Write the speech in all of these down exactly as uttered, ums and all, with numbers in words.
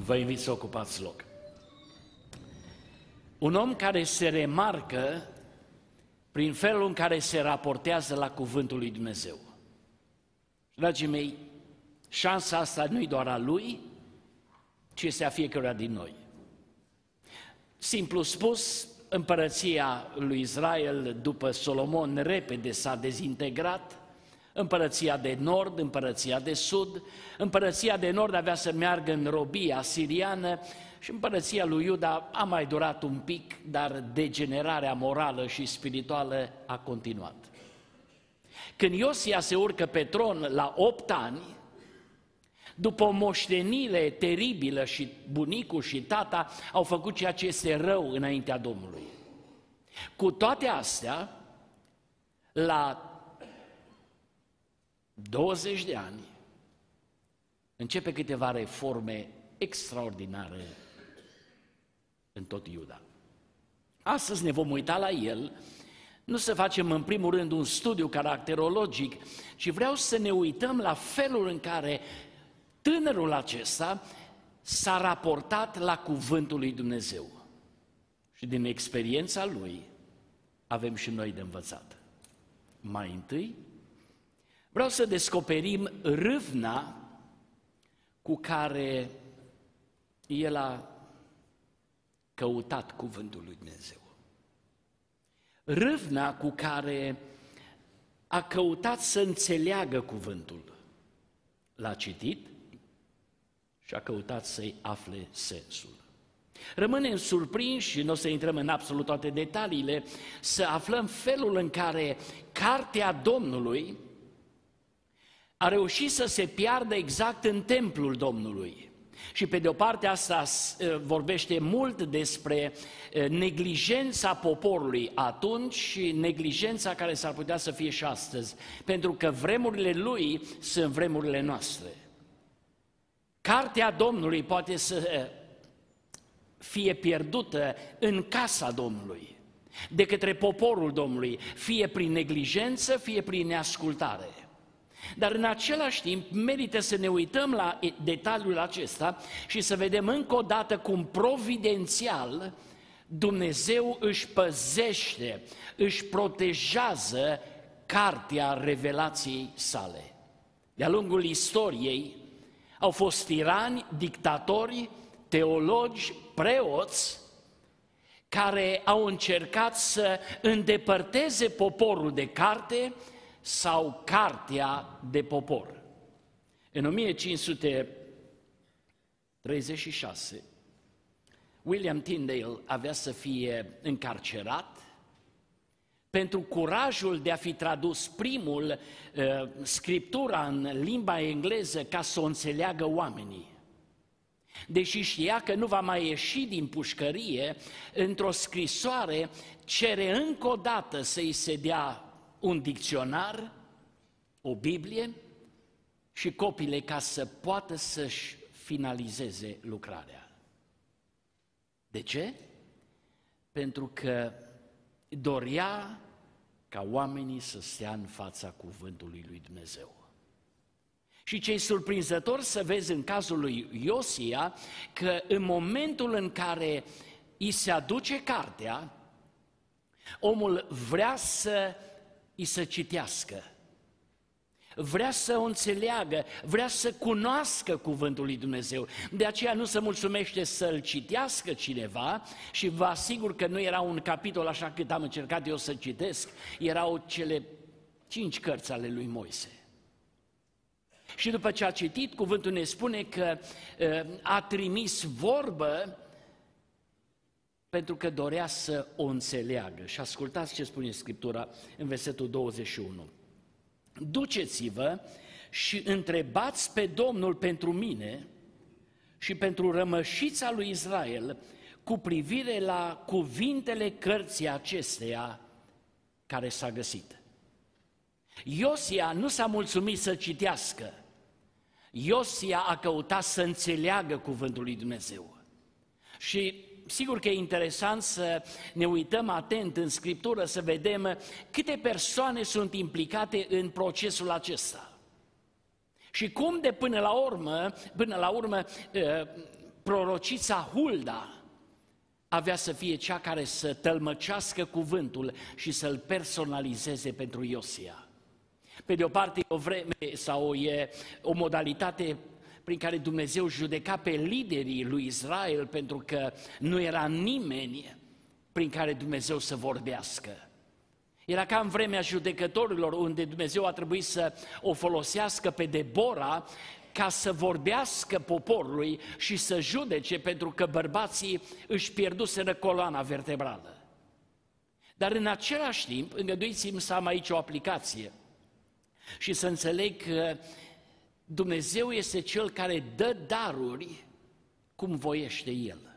Vă invit să ocupați loc. Un om care se remarcă prin felul în care se raportează la cuvântul lui Dumnezeu. Dragii mei, șansa asta nu-i doar a lui, ci este a fiecăruia din noi. Simplu spus, împărăția lui Israel după Solomon repede s-a dezintegrat, împărăția de nord, împărăția de sud, împărăția de nord avea să meargă în robia siriană și împărăția lui Iuda a mai durat un pic, dar degenerarea morală și spirituală a continuat. Când Iosia se urcă pe tron la opt ani, după o moștenire teribilă și bunicul și tata au făcut ceea ce este rău înaintea Domnului. Cu toate astea, la douăzeci de ani, începe câteva reforme extraordinare în tot Iuda. Astăzi ne vom uita la el, nu să facem în primul rând un studiu caracterologic, ci vreau să ne uităm la felul în care tânărul acesta s-a raportat la cuvântul lui Dumnezeu. Și din experiența lui avem și noi de învățat. Mai întâi, vreau să descoperim râvna cu care el a căutat cuvântul lui Dumnezeu. Râvna cu care a căutat să înțeleagă cuvântul. L-a citit și a căutat să-i afle sensul. Rămânem surprinși, și nu o să intrăm în absolut toate detaliile, să aflăm felul în care cartea Domnului a reușit să se piardă exact în templul Domnului. Și pe de o parte asta vorbește mult despre neglijența poporului atunci și neglijența care s-ar putea să fie și astăzi, pentru că vremurile lui sunt vremurile noastre. Cartea Domnului poate să fie pierdută în casa Domnului, de către poporul Domnului, fie prin neglijență, fie prin neascultare. Dar în același timp merită să ne uităm la detaliul acesta și să vedem încă o dată cum providențial Dumnezeu își păzește, își protejează cartea revelației sale. De-a lungul istoriei au fost tirani, dictatori, teologi, preoți care au încercat să îndepărteze poporul de carte sau cartea de popor. În o mie cinci sute treizeci și șase, William Tyndale avea să fie încarcerat pentru curajul de a fi tradus primul uh, scriptura în limba engleză ca să o înțeleagă oamenii. Deși știa că nu va mai ieși din pușcărie, într-o scrisoare cere încă o dată să-i se dea un dicționar, o Biblie și copiile ca să poată să-și finalizeze lucrarea. De ce? Pentru că dorea ca oamenii să stea în fața cuvântului lui Dumnezeu. Și ce-i surprinzător să vezi în cazul lui Iosia, că în momentul în care îi se aduce cartea, omul vrea să îi să citească, vrea să o înțeleagă, vrea să cunoască cuvântul lui Dumnezeu. De aceea nu se mulțumește să-l citească cineva și vă asigur că nu era un capitol așa cât am încercat eu să citesc, erau cele cinci cărți ale lui Moise. Și după ce a citit, cuvântul ne spune că uh, a trimis vorbă pentru că dorea să o înțeleagă. Și ascultați ce spune Scriptura în versetul douăzeci și unu. Duceți-vă și întrebați pe Domnul pentru mine și pentru rămășița lui Israel cu privire la cuvintele cărții acesteia care s-a găsit. Iosia nu s-a mulțumit să citească. Iosia a căutat să înțeleagă cuvântul lui Dumnezeu. Și sigur că e interesant să ne uităm atent în Scriptură, să vedem câte persoane sunt implicate în procesul acesta. Și cum de până la urmă, până la urmă prorocița Hulda avea să fie cea care să tălmăcească cuvântul și să-l personalizeze pentru Iosia. Pe de o parte, e o vreme sau e o modalitate prin care Dumnezeu judeca pe liderii lui Israel, pentru că nu era nimeni prin care Dumnezeu să vorbească. Era ca în vremea judecătorilor, unde Dumnezeu a trebuit să o folosească pe Debora ca să vorbească poporului și să judece, pentru că bărbații își pierduseră coloana vertebrală. Dar în același timp, îngăduiți-mi să am aici o aplicație și să înțeleg că Dumnezeu este Cel care dă daruri cum voiește El.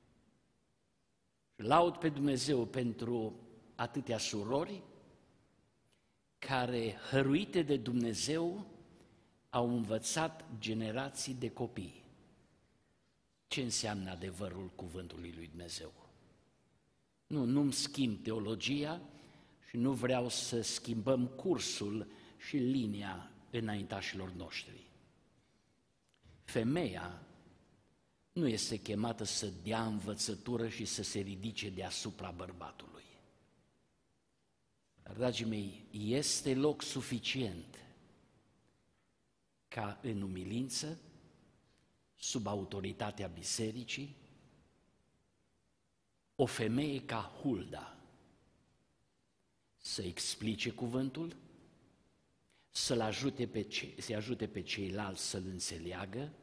Laud pe Dumnezeu pentru atâtea surori care, hăruite de Dumnezeu, au învățat generații de copii ce înseamnă adevărul cuvântului lui Dumnezeu. Nu, nu-mi schimb teologia și nu vreau să schimbăm cursul și linia înaintașilor noștri. Femeia nu este chemată să dea învățătură și să se ridice deasupra bărbatului. Dragii mei, este loc suficient ca în umilință, sub autoritatea bisericii, o femeie ca Hulda să explice cuvântul, să-l ajute pe ce, să ajute pe ceilalți să-l înțeleagă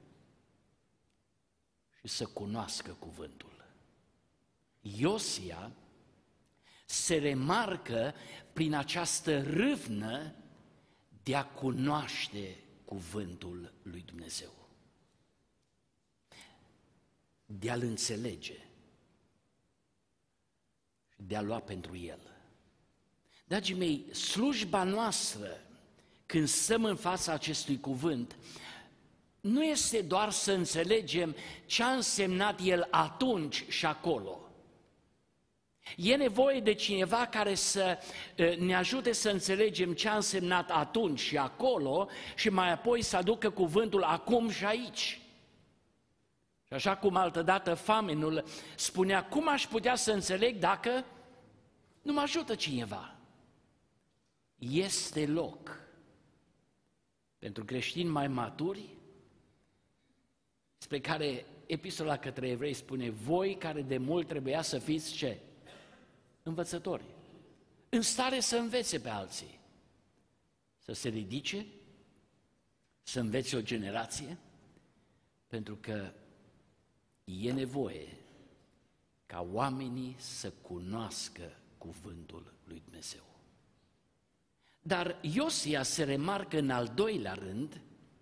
și să cunoască cuvântul. Iosia se remarcă prin această râvnă de a cunoaște cuvântul lui Dumnezeu, de a-l înțelege și de a lua pentru el. Dragii mei, slujba noastră, când stăm în fața acestui cuvânt, nu este doar să înțelegem ce a însemnat el atunci și acolo. E nevoie de cineva care să ne ajute să înțelegem ce a însemnat atunci și acolo și mai apoi să aducă cuvântul acum și aici. Și așa cum altădată Famenul spunea, cum aș putea să înțeleg dacă nu mă ajută cineva? Este loc pentru creștini mai maturi, spre care Epistola către Evrei spune, voi care de mult trebuia să fiți ce? Învățători, în stare să învețe pe alții, să se ridice, să învețe o generație, pentru că e nevoie ca oamenii să cunoască cuvântul lui Dumnezeu. Dar Iosia se remarcă în al doilea rând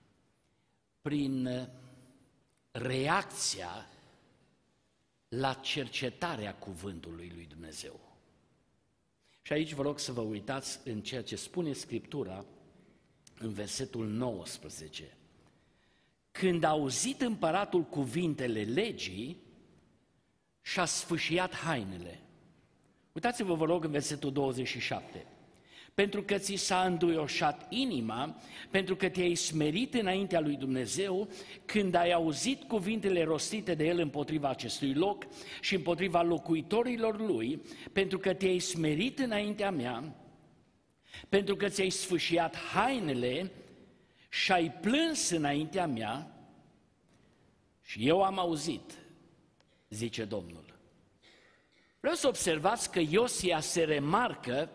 prin reacția la cercetarea cuvântului lui Dumnezeu. Și aici vă rog să vă uitați în ceea ce spune Scriptura în versetul nouăsprezece. Când a auzit împăratul cuvintele legii, și-a sfâșiat hainele. Uitați-vă, vă rog, în versetul douăzeci și șapte. Pentru că ți s-a înduioșat inima, pentru că te-ai smerit înaintea lui Dumnezeu, când ai auzit cuvintele rostite de El împotriva acestui loc și împotriva locuitorilor lui, pentru că te-ai smerit înaintea mea, pentru că ți-ai sfâșiat hainele și ai plâns înaintea mea, și eu am auzit, zice Domnul. Vreau să observați că Iosia se remarcă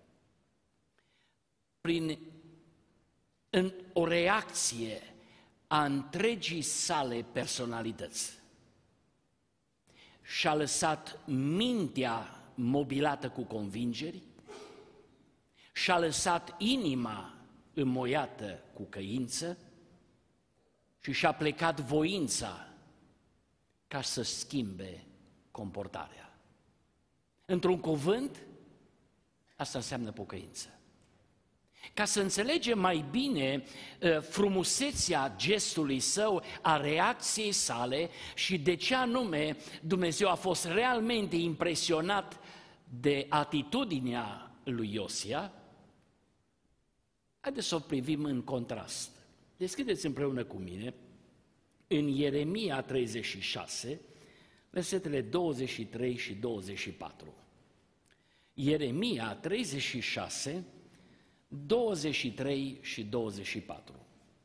prin în o reacție a întregii sale personalități. Și-a lăsat mintea mobilată cu convingeri, și-a lăsat inima înmoiată cu căință și și-a plecat voința ca să schimbe comportarea. Într-un cuvânt, asta înseamnă pocăință. Ca să înțelegem mai bine frumusețea gestului său, a reacției sale și de ce anume Dumnezeu a fost realmente impresionat de atitudinea lui Iosia, haideți să o privim în contrast. Deschideți împreună cu mine în Ieremia treizeci și șase, versetele douăzeci și trei și douăzeci și patru. Ieremia treizeci și șase, douăzeci și trei și douăzeci și patru.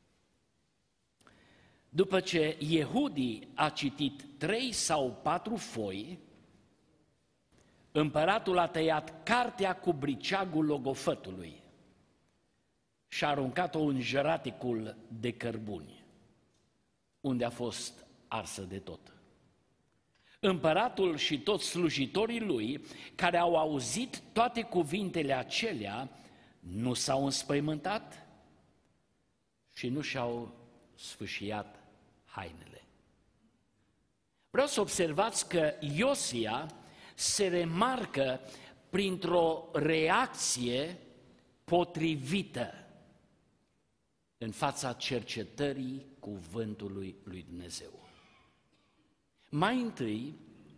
După ce Iehudi a citit trei sau patru foi, împăratul a tăiat cartea cu briceagul logofătului și a aruncat-o în jăraticul de cărbuni, unde a fost arsă de tot. Împăratul și toți slujitorii lui, care au auzit toate cuvintele acelea, nu s-au înspăimântat și nu și-au sfâșiat hainele. Vreau să observați că Iosia se remarcă printr-o reacție potrivită în fața cercetării cuvântului lui Dumnezeu. Mai întâi,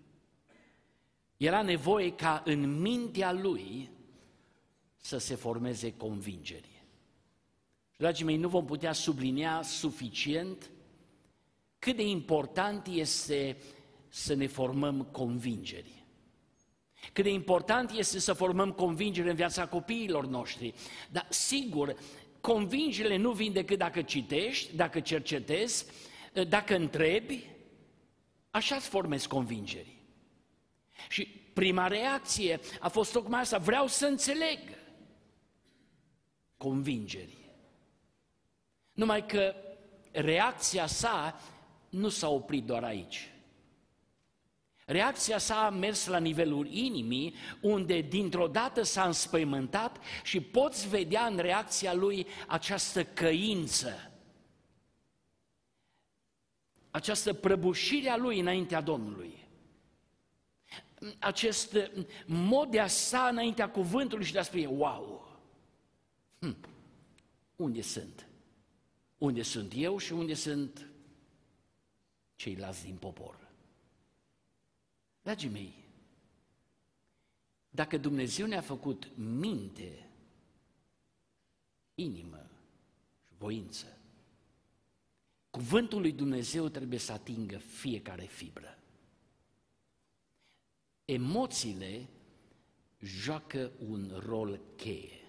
era nevoie ca în mintea lui să se formeze convingeri. Dragii mei, nu vom putea sublinia suficient cât de important este să ne formăm convingeri. Cât de important este să formăm convingeri în viața copiilor noștri. Dar, sigur, convingerile nu vin decât dacă citești, dacă cercetezi, dacă întrebi, așa îți formezi convingeri. Și prima reacție a fost tocmai asta, vreau să înțeleg convingeri. Numai că reacția sa nu s-a oprit doar aici. Reacția sa a mers la nivelul inimii, unde dintr-o dată s-a înspăimântat și poți vedea în reacția lui această căință, această prăbușire a lui înaintea Domnului, acest mod de a sta înaintea cuvântului și de a spune, wow, hm, unde sunt? Unde sunt eu și unde sunt ceilalți din popor? Dragii mei, dacă Dumnezeu ne-a făcut minte, inimă și voință, cuvântul lui Dumnezeu trebuie să atingă fiecare fibră. Emoțiile joacă un rol cheie,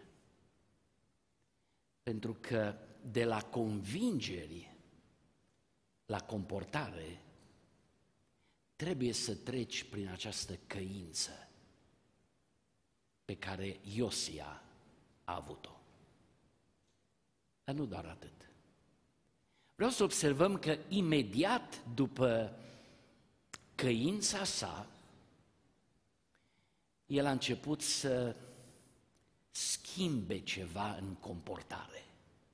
pentru că de la convingeri la comportare trebuie să treci prin această căință pe care Iosia a avut-o. Dar nu doar atât. Vreau să observăm că imediat după căința sa, el a început să schimbe ceva în comportare.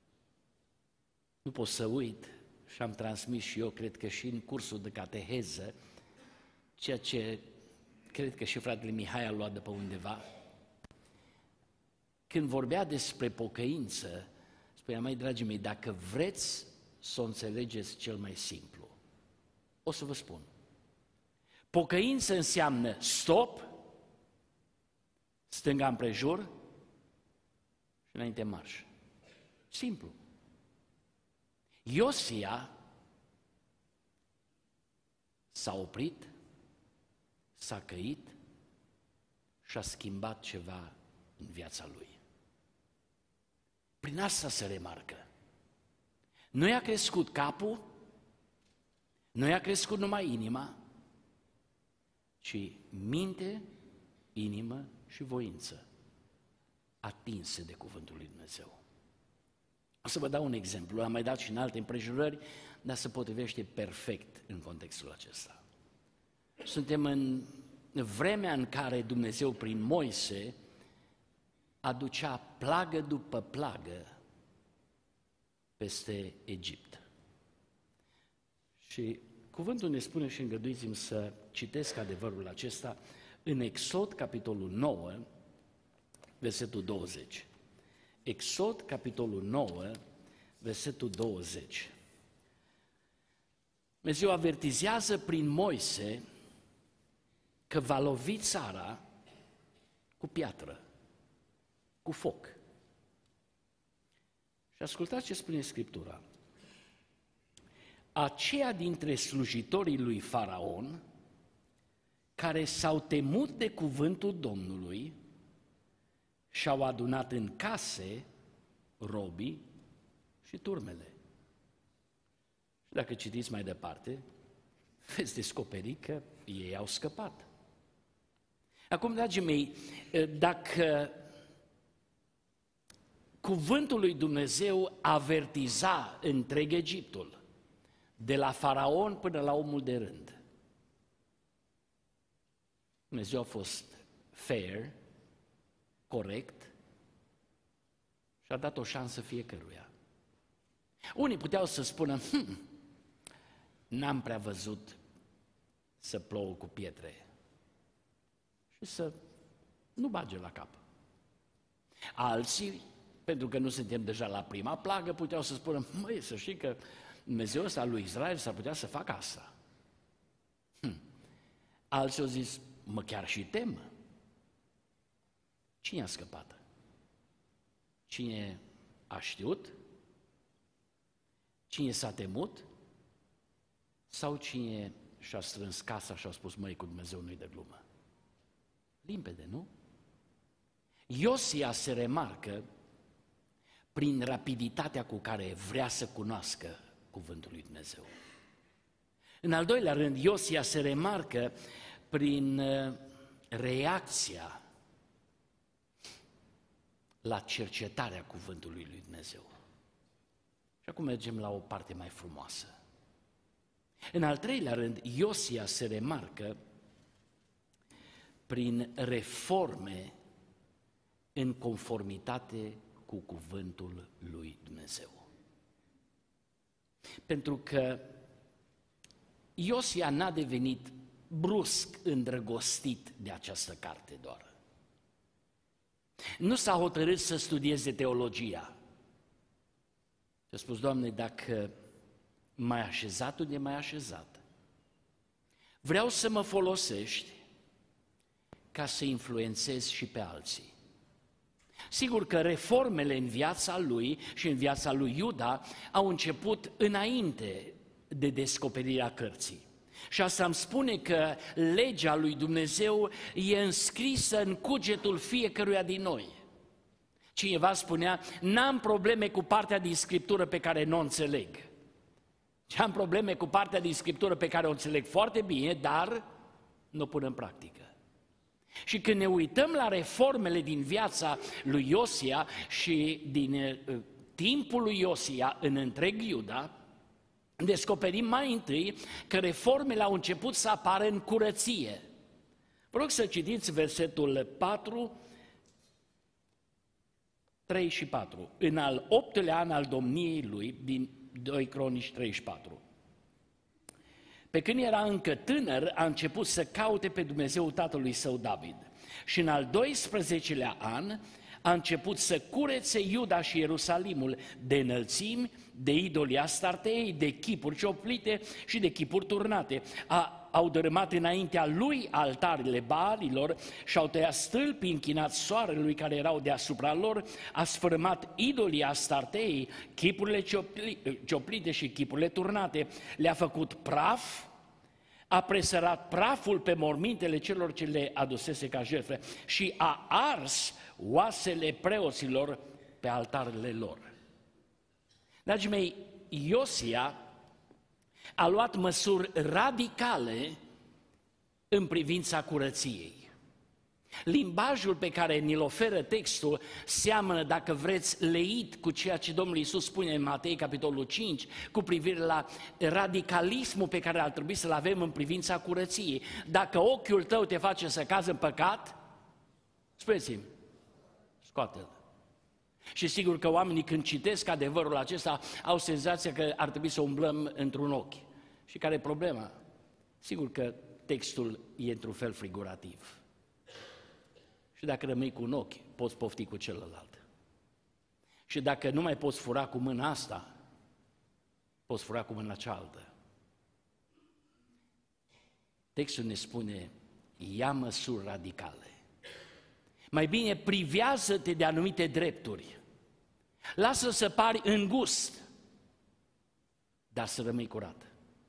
Nu pot să uit, și am transmis și eu, cred că și în cursul de cateheză, ceea ce cred că și fratele Mihai a luat de pe undeva, când vorbea despre pocăință, spunea, mai dragii mei, dacă vreți să o înțelegeți cel mai simplu, o să vă spun. Pocăință înseamnă stop, stânga împrejur și înainte marș. Simplu. Iosia s-a oprit, s-a căit și a schimbat ceva în viața lui. Prin asta se remarcă. Nu i-a crescut capul, nu i-a crescut numai inima, ci minte, inimă și voință atinse de cuvântul lui Dumnezeu. O să vă dau un exemplu, l-am mai dat și în alte împrejurări, dar se potrivește perfect în contextul acesta. Suntem în vremea în care Dumnezeu prin Moise aducea plagă după plagă peste Egipt. Și cuvântul ne spune, și îngăduiți-mi să citesc adevărul acesta, în Exod, capitolul nouă, versetul douăzeci. Exod, capitolul nouă, versetul douăzeci. Dumnezeu avertizează prin Moise că va lovi țara cu piatră, cu foc. Și ascultați ce spune Scriptura. aceia dintre slujitorii lui Faraon care s-au temut de cuvântul Domnului și-au adunat în case robii și turmele. Și dacă citiți mai departe, veți descoperi că ei au scăpat. Acum, dragii mei, dacă cuvântul lui Dumnezeu avertiza întreg Egiptul, de la Faraon până la omul de rând, Dumnezeu a fost fair, corect și a dat o șansă fiecăruia. Unii puteau să spună, hm, n-am prea văzut să plouă cu pietre și să nu bage la cap. Alții, pentru că nu suntem deja la prima plagă, puteau să spună, măi, să știi că Dumnezeu ăsta lui Israel s-ar putea să facă asta. Hm. Alții au zis, mă chiar și tem. Cine a scăpat? Cine a știut? Cine s-a temut? Sau cine și-a strâns casa și a spus, măi, cu Dumnezeu nu-i de glumă? Limpede, nu? Iosia se remarcă prin rapiditatea cu care vrea să cunoască cuvântul lui Dumnezeu. În al doilea rând, Iosia se remarcă prin reacția la cercetarea cuvântului lui Dumnezeu. Și acum mergem la o parte mai frumoasă. În al treilea rând, Iosia se remarcă prin reforme în conformitate cu cuvântul lui Dumnezeu. Pentru că Iosia n-a devenit brusc îndrăgostit de această carte doar. Nu s-a hotărât să studieze teologia. Și a spus, Doamne, dacă m-ai așezat unde m-ai așezat, vreau să mă folosești ca să influențez și pe alții. Sigur că reformele în viața lui și în viața lui Iuda au început înainte de descoperirea cărții. Și asta îmi spune că legea lui Dumnezeu e înscrisă în cugetul fiecăruia din noi. Cineva spunea, n-am probleme cu partea din Scriptură pe care nu o înțeleg. Și am probleme cu partea din Scriptură pe care o înțeleg foarte bine, dar nu o pun în practică. Și când ne uităm la reformele din viața lui Iosia și din uh, timpul lui Iosia în întreg Iuda, descoperim mai întâi că reformele au început să apară în curăție. Vă rog să citiți versetul patru, trei și patru. În al optulea an al domniei lui, din doi Cronici treizeci și patru. Pe când era încă tânăr, a început să caute pe Dumnezeu tatălui său David. Și în al doisprezecelea an a început să curețe Iuda și Ierusalimul de înălțimi, de idoli Astartei, de chipuri cioplite și de chipuri turnate. A, au dărâmat înaintea lui altarele Baalilor și au tăiat stâlpii închinați soarelui care erau deasupra lor, a sfărâmat idolii Astartei, chipurile cioplite și chipurile turnate, le-a făcut praf, a presărat praful pe mormintele celor ce le adusese ca jertfe și a ars oasele preoților pe altarele lor. Dragii mei, Iosia a luat măsuri radicale în privința curăției. Limbajul pe care ni-l oferă textul seamănă, dacă vreți, leit cu ceea ce Domnul Iisus spune în Matei, capitolul cinci, cu privire la radicalismul pe care ar trebui să-l avem în privința curăției. Dacă ochiul tău te face să cazi în păcat, spuneți-mi, scoate-l. Și sigur că oamenii când citesc adevărul acesta au senzația că ar trebui să umblăm într-un ochi. Și care e problema? Sigur că textul e într-un fel figurativ. Și dacă rămâi cu un ochi, poți pofti cu celălalt. Și dacă nu mai poți fura cu mâna asta, poți fura cu mâna cealaltă. Textul ne spune, ia măsuri radicale. Mai bine privează-te de anumite drepturi. Lasă să pari îngust, dar să rămâi curat.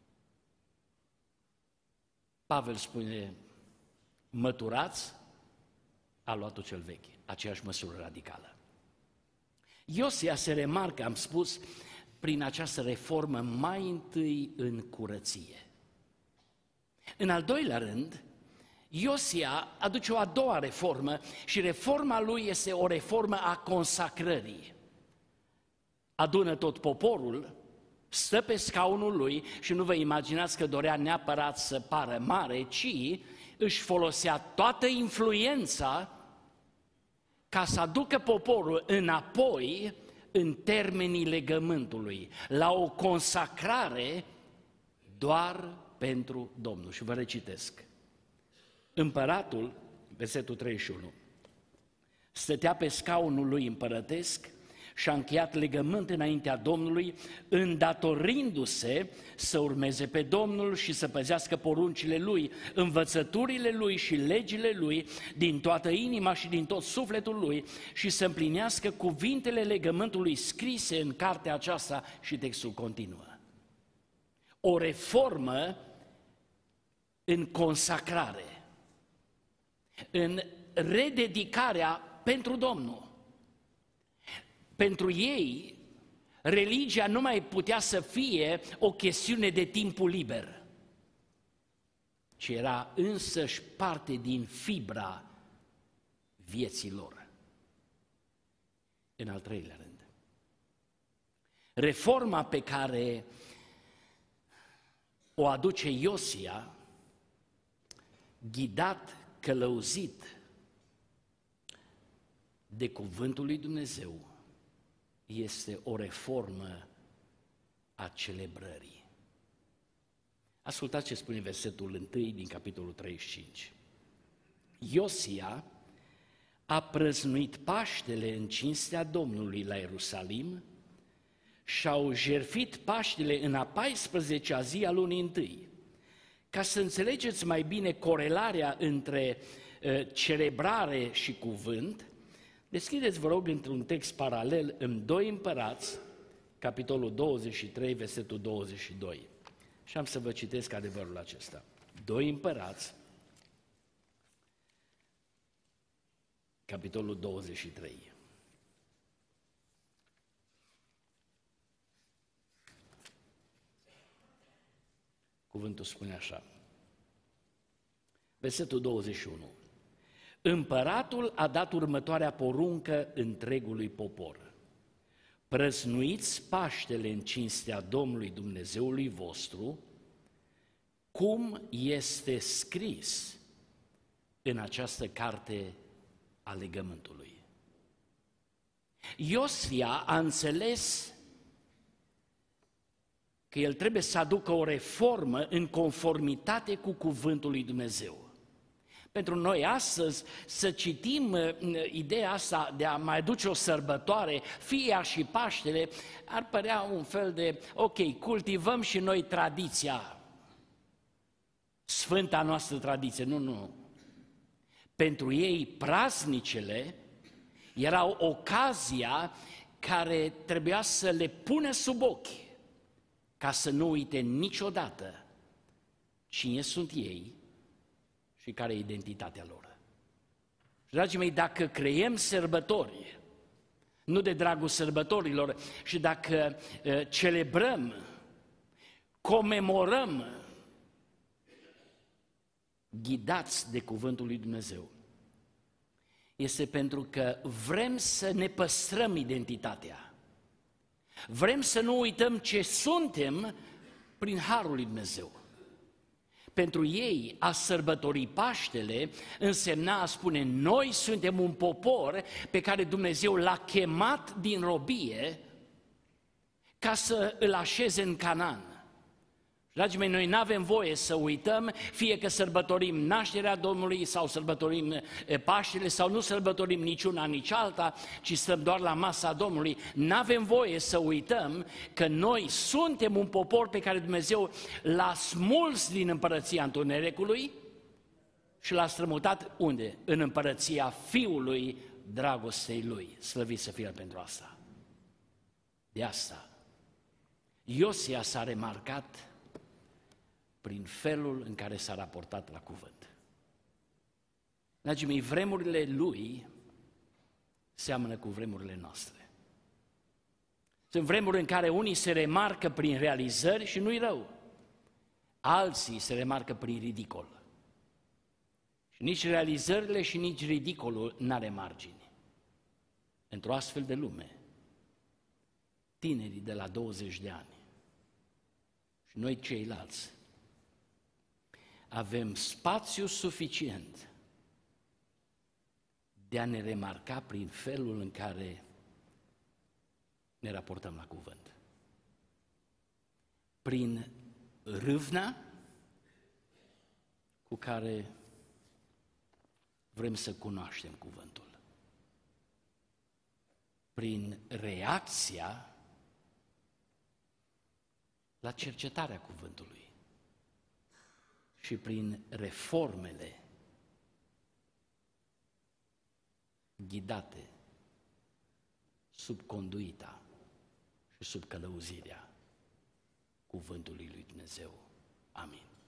Pavel spune, măturați, a luat-o cel vechi, aceeași măsură radicală. Iosia se remarcă, am spus, prin această reformă mai întâi în curăție. În al doilea rând, Iosia aduce o a doua reformă și reforma lui este o reformă a consacrării. Adună tot poporul, stă pe scaunul lui și nu vă imaginați că dorea neapărat să pară mare, ci își folosea toată influența ca să aducă poporul înapoi în termenii legământului, la o consacrare doar pentru Domnul. Și vă recitesc. Împăratul, versetul treizeci și unu, stătea pe scaunul lui împărătesc și a încheiat legământ înaintea Domnului, îndatorindu-se să urmeze pe Domnul și să păzească poruncile Lui, învățăturile Lui și legile Lui din toată inima și din tot sufletul Lui și să împlinească cuvintele legământului scrise în cartea aceasta, și textul continuă. O reformă în consacrare, în rededicarea pentru Domnul. Pentru ei, religia nu mai putea să fie o chestiune de timpul liber, ci era însăși parte din fibra vieții lor. În al treilea rând, reforma pe care o aduce Iosia, ghidat, călăuzit de cuvântul lui Dumnezeu, este o reformă a celebrării. Ascultați ce spune versetul unu din capitolul treizeci și cinci. Iosia a prăznuit Paștele în cinstea Domnului la Ierusalim și au jertfit Paștele în a paisprezecea zi a lunii întâi. Ca să înțelegeți mai bine corelarea între uh, celebrare și cuvânt, deschideți, vă rog, într-un text paralel în doi Împărați, capitolul douăzeci și trei, versetul douăzeci și doi. Și am să vă citesc adevărul acesta. doi Împărați, capitolul douăzeci și trei. Cuvântul spune așa, versetul douăzeci și unu. Împăratul a dat următoarea poruncă întregului popor. Prăznuiți Paștele în cinstea Domnului Dumnezeului vostru, cum este scris în această carte a legământului. Iosia a înțeles că el trebuie să aducă o reformă în conformitate cu cuvântul lui Dumnezeu. Pentru noi astăzi să citim ideea asta de a mai aduce o sărbătoare, fie ea și Paștele, ar părea un fel de, ok, cultivăm și noi tradiția, sfânta noastră tradiție. Nu, nu. Pentru ei praznicele erau ocazia care trebuia să le pună sub ochi, ca să nu uite niciodată cine sunt ei și care e identitatea lor. Dragii mei, dacă creăm sărbători, nu de dragul sărbătorilor, și dacă uh, celebrăm, comemorăm, ghidați de cuvântul lui Dumnezeu, este pentru că vrem să ne păstrăm identitatea. Vrem să nu uităm ce suntem prin harul lui Dumnezeu. Pentru ei, a sărbători Paștele însemna a spune, noi suntem un popor pe care Dumnezeu l-a chemat din robie ca să îl așeze în Canaan. Dragii mei, noi nu avem voie să uităm, fie că sărbătorim nașterea Domnului sau sărbătorim Paștele sau nu sărbătorim niciuna, nici alta, ci stăm doar la masa Domnului. Nu avem voie să uităm că noi suntem un popor pe care Dumnezeu l-a smuls din împărăția întunericului și l-a strămutat unde? În împărăția Fiului dragostei Lui. Slăvit să fie pentru asta. De asta Iosia s-a remarcat prin felul în care s-a raportat la cuvânt. Dragii mei, vremurile lui seamănă cu vremurile noastre. Sunt vremuri în care unii se remarcă prin realizări și nu-i rău. Alții se remarcă prin ridicol. Și nici realizările și nici ridicolul n-are margini. Într-o astfel de lume, tinerii de la douăzeci de ani și noi ceilalți avem spațiu suficient de a ne remarca prin felul în care ne raportăm la cuvânt. Prin râvna cu care vrem să cunoaștem cuvântul. Prin reacția la cercetarea cuvântului și prin reformele ghidate sub conduita și sub călăuzirea cuvântului lui Dumnezeu. Amin.